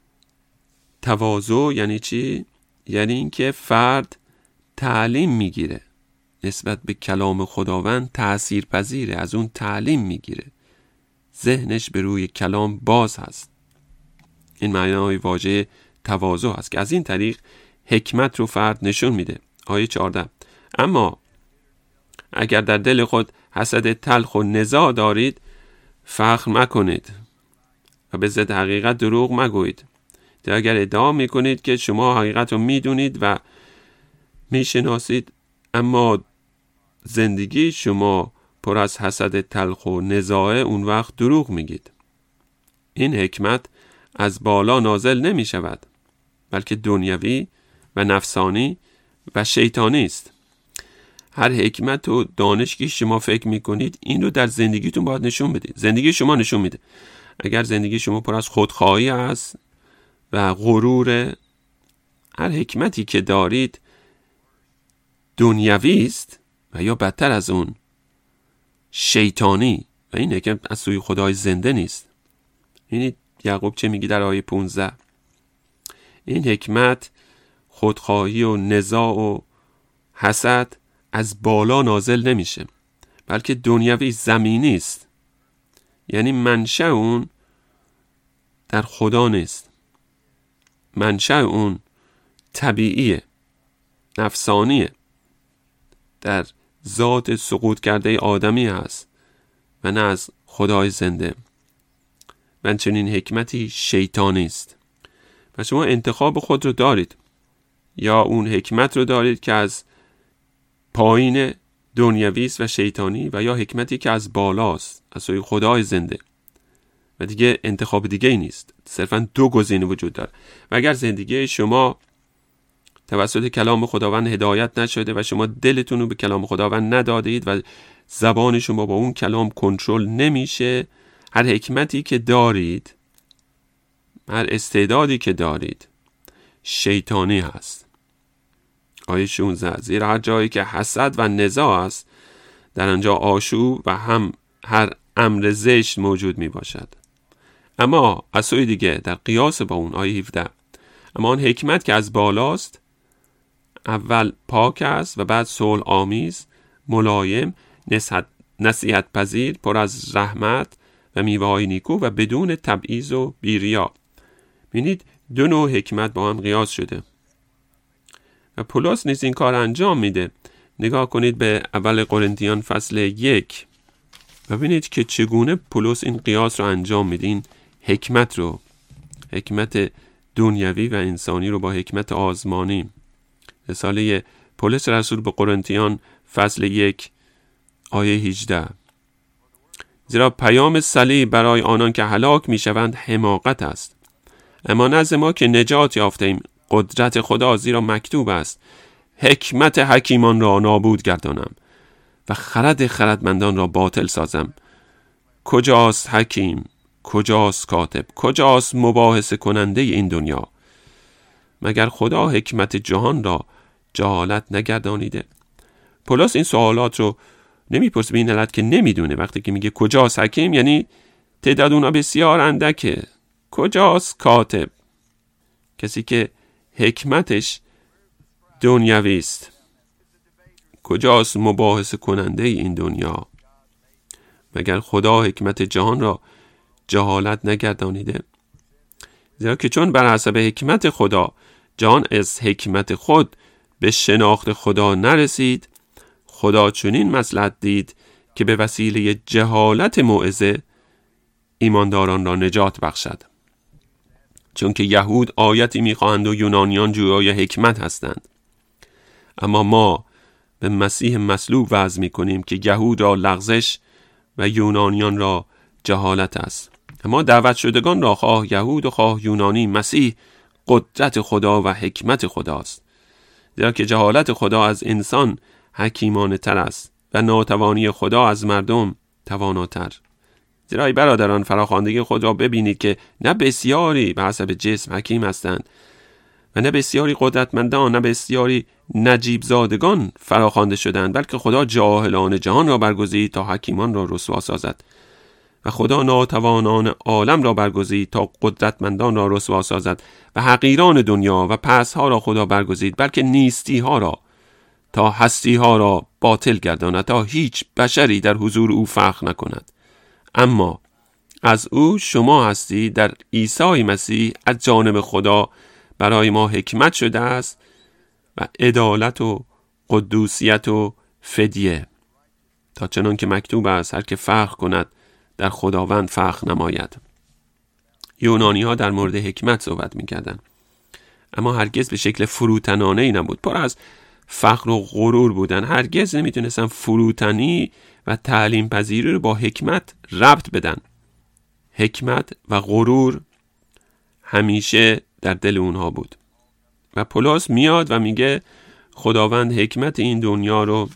تواضع یعنی چی؟ یعنی اینکه فرد تعلیم میگیره نسبت به کلام خداوند، تأثیر پذیره، از اون تعلیم میگیره، ذهنش به روی کلام باز هست. این معنای واژه تواضع هست که از این طریق حکمت رو فرد نشون میده. آیه چهارده: اما اگر در دل خود حسد تلخ و نزاع دارید، فخر مکنید و به ضد حقیقت دروغ مگویید. در اگر ادعا میکنید که شما حقیقت رو میدونید و میشناسید، اما زندگی شما پر از حسد تلخ و نزاع، اون وقت دروغ میگید. این حکمت از بالا نازل نمی شود، بلکه دنیوی و نفسانی و شیطانی است. هر حکمت و دانش که شما فکر میکنید، این رو در زندگیتون باید نشون بدید. زندگی شما نشون میده. اگر زندگی شما پر از خودخواهی است و غرور، هر حکمتی که دارید دنیوی است و یا بدتر از اون شیطانی، و این حکمت از سوی خدای زنده نیست. یعنی یعقوب چه میگی در آیه پانزده؟ این حکمت، خودخواهی و نزاع و حسد از بالا نازل نمیشه، بلکه دنیوی، زمینی است. یعنی منشأ اون در خدا نیست. منشأ اون طبیعیه، نفسانیه، در ذات سقوط کرده آدمی هست و نه از خدای زنده و چنین حکمتی شیطانی است. و شما انتخاب خود رو دارید، یا اون حکمت رو دارید که از پایین دنیوی است و شیطانی، و یا حکمتی که از بالاست از سوی خدای زنده و دیگه انتخاب دیگه ای نیست. صرفا دو گزینه وجود داره. و اگر زندگی شما توسط کلام خداوند هدایت نشده و شما دلتون رو به کلام خداوند ندادید و زبان شما با اون کلام کنترل نمیشه، هر حکمتی که دارید، هر استعدادی که دارید شیطانی هست. آیه شانزده: زیرا هر جایی که حسد و نزاع است، در آنجا آشوب و هم هر امر زشت موجود می باشد. اما از سوی دیگه در قیاس با اون، آیه هفده: اما آن حکمت که از بالاست اول پاک است و بعد صلح آمیز، ملایم، نصیحت پذیر، پر از رحمت و میوه‌های نیکو و بدون تبعیض و بیریا. ببینید دو نوع حکمت با هم قیاس شده و پولس نیز این کار انجام میده. نگاه کنید به اول قرنتیان فصل یک و ببینید که چگونه پولس این قیاس رو انجام میده. این حکمت رو، حکمت دنیوی و انسانی رو با حکمت آسمانی. رساله پولس رسول به قرنتیان فصل یک آیه هجده: زیرا پیام صلیب برای آنان که هلاک میشوند حماقت است، اما نزد ما که نجات یافتیم قدرت خدا، زیرا مکتوب است حکمت حکیمان را نابود گردانم و خرد خردمندان را باطل سازم. کجاست حکیم؟ کجاست کاتب؟ کجاست مباحثه کننده این دنیا؟ مگر خدا حکمت جهان را جهالت نگردانیده؟ پولس این سوالات رو نمیپرسه به این علت که نمیدونه. وقتی که میگه کجاست حکیم، یعنی تعداد اونا بسیار اندکه. کجاست کاتب؟ کسی که حکمتش دنیوی است. کجاست مباحثه کننده این دنیا؟ مگر خدا حکمت جهان را جهالت نگردانیده؟ زیرا که چون بر حسب حکمت خدا جهان از حکمت خود به شناخت خدا نرسید، خدا چنین مصلحت دید که به وسیله جهالت موعظه ایمانداران را نجات بخشد. چون که یهود آیتی میخواهند و یونانیان جویای حکمت هستند. اما ما به مسیح مصلوب وعظ میکنیم که یهود را لغزش و یونانیان را جهالت است. اما دعوت شدگان را خواه یهود و خواه یونانی مسیح قدرت خدا و حکمت خداست. زیرا که جهالت خدا از انسان حکیمانه تر است و ناتوانی خدا از مردم تواناتر. زیرا ای برادران فراخواندگی خود را ببینید که نه بسیاری به حسب جسم حکیم هستند و نه بسیاری قدرتمندان، نه بسیاری نجیب زادگان فراخوانده شدند، بلکه خدا جاهلان جهان را برگزید تا حکیمان را رسوا سازد و خدا ناتوانان عالم را برگزید تا قدرتمندان را رسوا سازد و حقیران دنیا و پست‌ها را خدا برگزید، بلکه نیستی ها را تا هستی ها را باطل گرداند، تا هیچ بشری در حضور او فخر نکند. اما از او شما هستی در عیسی مسیح از جانب خدا برای ما حکمت شده است و عدالت و قدوسیت و فدیه، تا چنان که مکتوب است هر که فخر کند در خداوند فخر نماید. یونانی ها در مورد حکمت صحبت می‌کردند، اما هرگز به شکل فروتنانه ای نبود. پر از فخر و غرور بودن. هرگز نمیتونستن فروتنی و تعلیم پذیری رو با حکمت ربط بدن. حکمت و غرور همیشه در دل اونها بود. و پولس میاد و میگه خداوند حکمت این دنیا رو،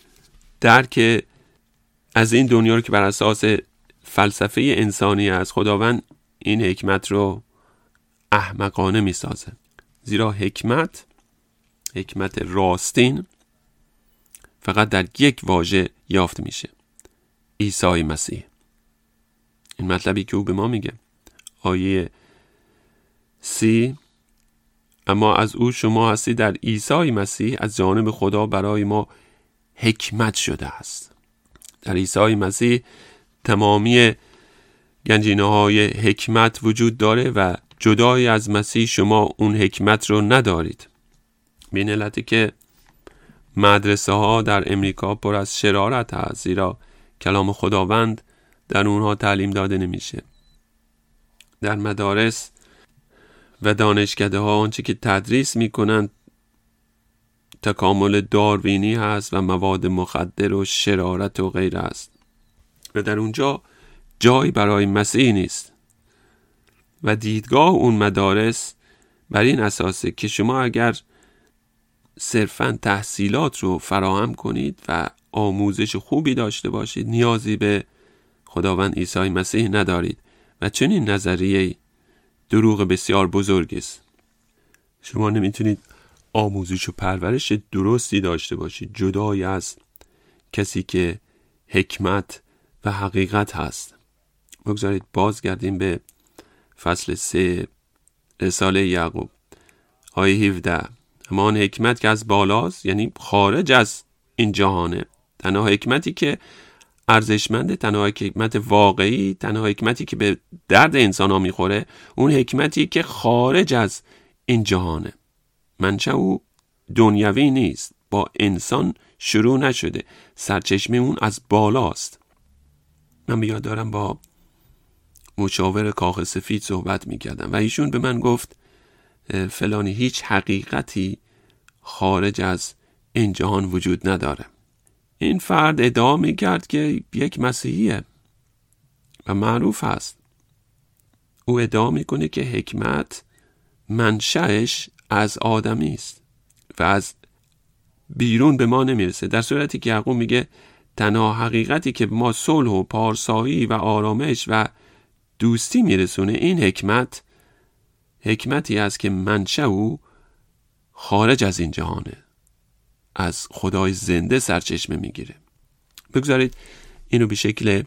درک از این دنیا رو که بر اساس فلسفه انسانی است، خداوند این حکمت رو احمقانه میسازه. زیرا حکمت حکمت راستین فقط در یک واژه یافت میشه: عیسی مسیح. این مطلبی که او به ما میگه آیه سی: اما از او شما هستی در عیسی مسیح از جانب خدا برای ما حکمت شده است. در عیسی مسیح تمامی گنجینه های حکمت وجود داره و جدای از مسیح شما اون حکمت رو ندارید. به این علتی که مدرسه ها در امریکا پر از شرارت هست، زیرا کلام خداوند در اونها تعلیم داده نمیشه. در مدارس و دانشکده ها آنچه که تدریس میکنن تکامل داروینی هست و مواد مخدر و شرارت و غیره است و در اونجا جایی برای مسیح نیست و دیدگاه اون مدارس بر این اساسه که شما اگر صرفاً تحصیلات رو فراهم کنید و آموزش خوبی داشته باشید نیازی به خداوند عیسی مسیح ندارید و چنین نظریه دروغ بسیار بزرگی است. شما نمیتونید آموزش و پرورش درستی داشته باشید جدای از کسی که حکمت و حقیقت هست. بگذارید بازگردیم به فصل سه رساله یعقوب آیه هفده. همان حکمت که از بالاست، یعنی خارج از این جهانه، تنها حکمتی که ارزشمنده، تنها حکمت واقعی، تنها حکمتی که به درد انسان ها میخوره، اون حکمتی که خارج از این جهانه. منشأ او دنیوی نیست، با انسان شروع نشده، سرچشمه اون از بالاست. من بیاد دارم با مشاور کاخ سفید صحبت میکردم و ایشون به من گفت فلانی هیچ حقیقتی خارج از این جهان وجود نداره. این فرد ادعا میکرد که یک مسیحیه و معروف هست. او ادعا میکنه که حکمت منشأش از آدمی است و از بیرون به ما نمیرسه، در صورتی که یعقوب میگه تنها حقیقتی که ما صلح و پارسایی و آرامش و دوستی میرسونه این حکمت حکمتی است که منشأ او خارج از این جهانه، از خدای زنده سرچشمه میگیره. بگذارید اینو به شکل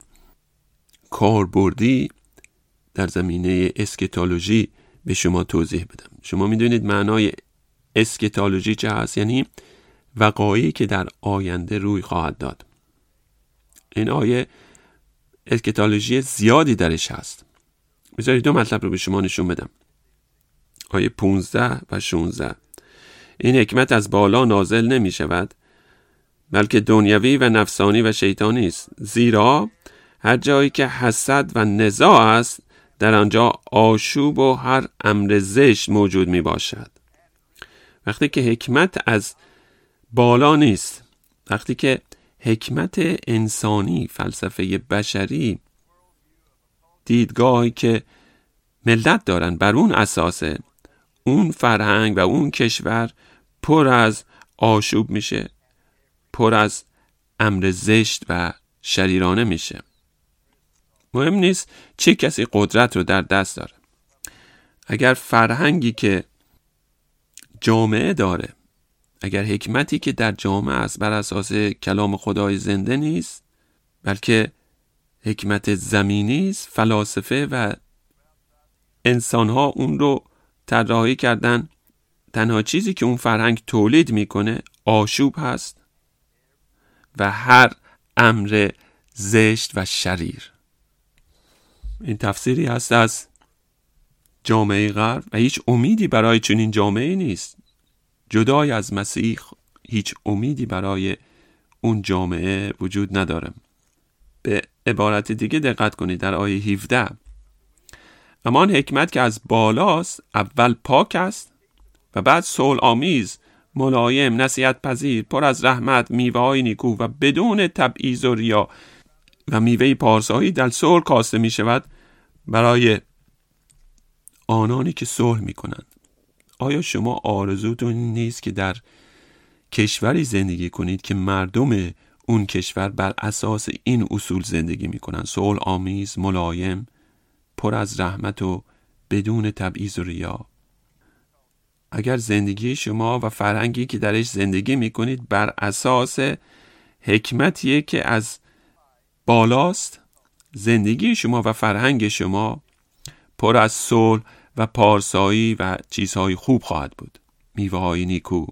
کاربردی در زمینه اسکتولوژی به شما توضیح بدم. شما میدونید معنای اسکتولوژی چه هست؟ یعنی وقایعی که در آینده روی خواهد داد. این آیه اسکتولوژی زیادی درش هست. بذارید دو مطلب رو به شما نشون بدم. آیه پانزده و شانزده. این حکمت از بالا نازل نمی شود بلکه دنیوی و نفسانی و شیطانی است، زیرا هر جایی که حسد و نزاع است در آنجا آشوب و هر امر زشت موجود می باشد. وقتی که حکمت از بالا نیست، وقتی که حکمت انسانی، فلسفه بشری، دیدگاهی که ملت دارن بر اون اساسه، اون فرهنگ و اون کشور پر از آشوب میشه، پر از امر زشت و شریرانه میشه. مهم نیست چه کسی قدرت رو در دست داره. اگر فرهنگی که جامعه داره، اگر حکمتی که در جامعه است بر اساس کلام خدای زنده نیست بلکه حکمت زمینی است، فلاسفه و انسان‌ها اون رو طراحی کردن، تنها چیزی که اون فرهنگ تولید میکنه آشوب هست و هر امر زشت و شریر. این تفسیری هست از جامعه غرب و هیچ امیدی برای چنین جامعه نیست. جدای از مسیح هیچ امیدی برای اون جامعه وجود نداره. به عبارت دیگه دقت کنید در آیه هفده. اما آن حکمت که از بالاست اول پاک است و بعد صلح آمیز، ملایم، نصیحت پذیر، پر از رحمت، میوه‌های نیکو و بدون تبعیض و ریا و میوه پارسایی در صلح کاسته می شود برای آنانی که صلح می کنند. آیا شما آرزوتون نیست که در کشوری زندگی کنید که مردم اون کشور بر اساس این اصول زندگی می کنند؟ صلح آمیز، ملایم، پر از رحمت و بدون تبعیض و ریا. اگر زندگی شما و فرهنگی که درش زندگی می کنید بر اساس حکمتیه که از بالاست، زندگی شما و فرهنگ شما پر از صلح و پارسایی و چیزهای خوب خواهد بود، میوه های نیکو.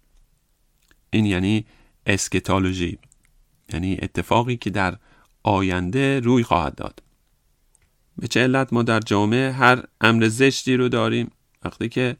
این یعنی اسکتولوژی، یعنی اتفاقی که در آینده روی خواهد داد. به چه علت ما در جامعه هر امر زشتی رو داریم؟ وقتی که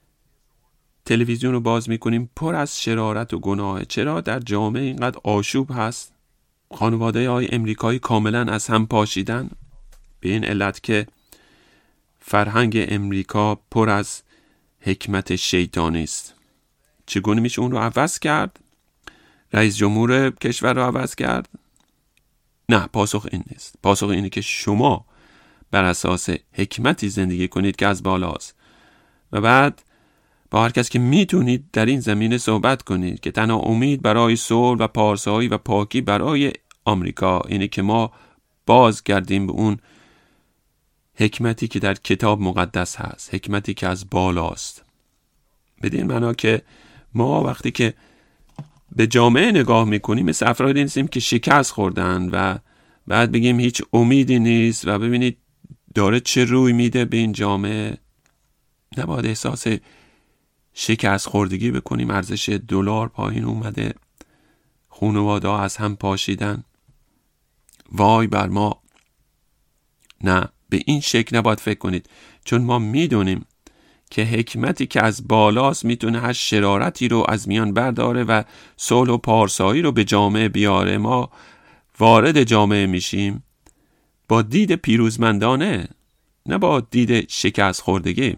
تلویزیون رو باز میکنیم پر از شرارت و گناه. چرا در جامعه اینقدر آشوب هست؟ خانواده های امریکایی کاملا از هم پاشیدن، به این علت که فرهنگ امریکا پر از حکمت شیطانی است. چگونه میشه اون رو عوض کرد؟ رئیس جمهور کشور رو عوض کرد؟ نه، پاسخ این نیست. پاسخ اینه که شما بر اساس حکمتی زندگی کنید که از بالاست و بعد با هر کس که میتونید در این زمینه صحبت کنید که تنها امید برای صلح و پارسایی و پاکی برای آمریکا اینه که ما بازگردیم به اون حکمتی که در کتاب مقدس هست، حکمتی که از بالاست. بدین معنا که ما وقتی که به جامعه نگاه میکنیم مثل افرادی نیستیم که شکست خوردن و بعد بگیم هیچ امیدی نیست و ببینید داره چه روی میده به این جامعه. نباید احساس شکست خوردگی بکنیم، ارزش دلار پایین اومده، خانواده ها از هم پاشیدن، وای بر ما. نه، به این شکل نباید فکر کنید، چون ما میدونیم که حکمتی که از بالاست میتونه هر شرارتی رو از میان برداره و صلح و پارسایی رو به جامعه بیاره. ما وارد جامعه میشیم با دید پیروزمندانه، نه با دید شکست خوردگی.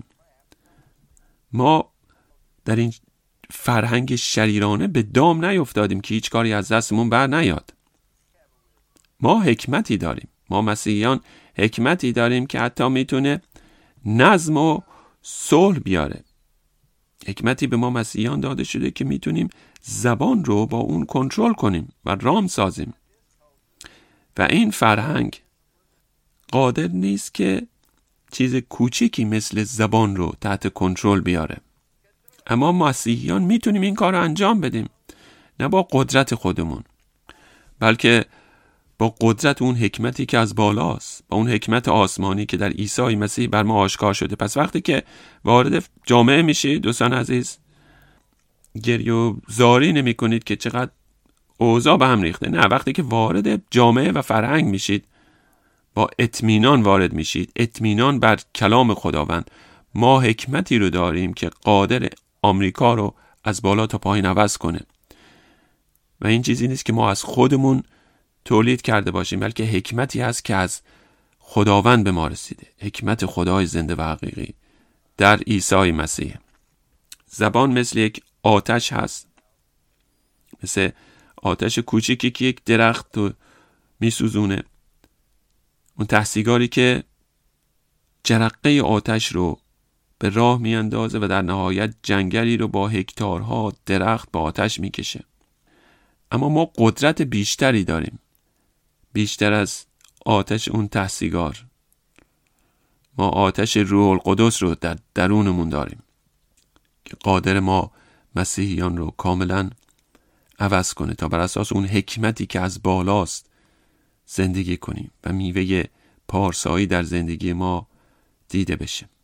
ما در این فرهنگ شریرانه به دام نیفتادیم که هیچ کاری از دستمون بر نیاد. ما حکمتی داریم، ما مسیحیان حکمتی داریم که حتی میتونه نظم و صلح بیاره. حکمتی به ما مسیحیان داده شده که میتونیم زبان رو با اون کنترل کنیم و رام سازیم. و این فرهنگ قادر نیست که چیز کوچیکی مثل زبان رو تحت کنترل بیاره. اما مسیحیان میتونیم این کار رو انجام بدیم، نه با قدرت خودمون، بلکه با قدرت اون حکمتی که از بالاست، با اون حکمت آسمانی که در عیسی مسیح بر ما آشکار شده. پس وقتی که وارد جامعه میشید دوستان عزیز، گریه و زاری نمی کنید که چقدر اوضاع به هم ریخته. نه، وقتی که وارد جامعه و فرهنگ میشید با اطمینان وارد میشید، اطمینان بر کلام خداوند. ما حکمتی رو داریم که قادر آمریکا رو از بالا تا پایین عوض کنه و این چیزی نیست که ما از خودمون تولید کرده باشیم، بلکه حکمتی هست که از خداوند به ما رسیده، حکمت خدای زنده و حقیقی در عیسی مسیح. زبان مثل یک آتش هست، مثل آتش کوچیکی که یک درخت رو میسوزونه، اون تحصیگاری که جرقه آتش رو به راه میاندازه و در نهایت جنگلی رو با هکتارها درخت به آتش میکشه. اما ما قدرت بیشتری داریم، بیشتر از آتش اون تحصیگار. ما آتش روح القدس رو در درونمون داریم که قادر ما مسیحیان رو کاملا عوض کنه تا بر اساس اون حکمتی که از بالاست زندگی کنیم و میوه پارسایی در زندگی ما دیده بشه.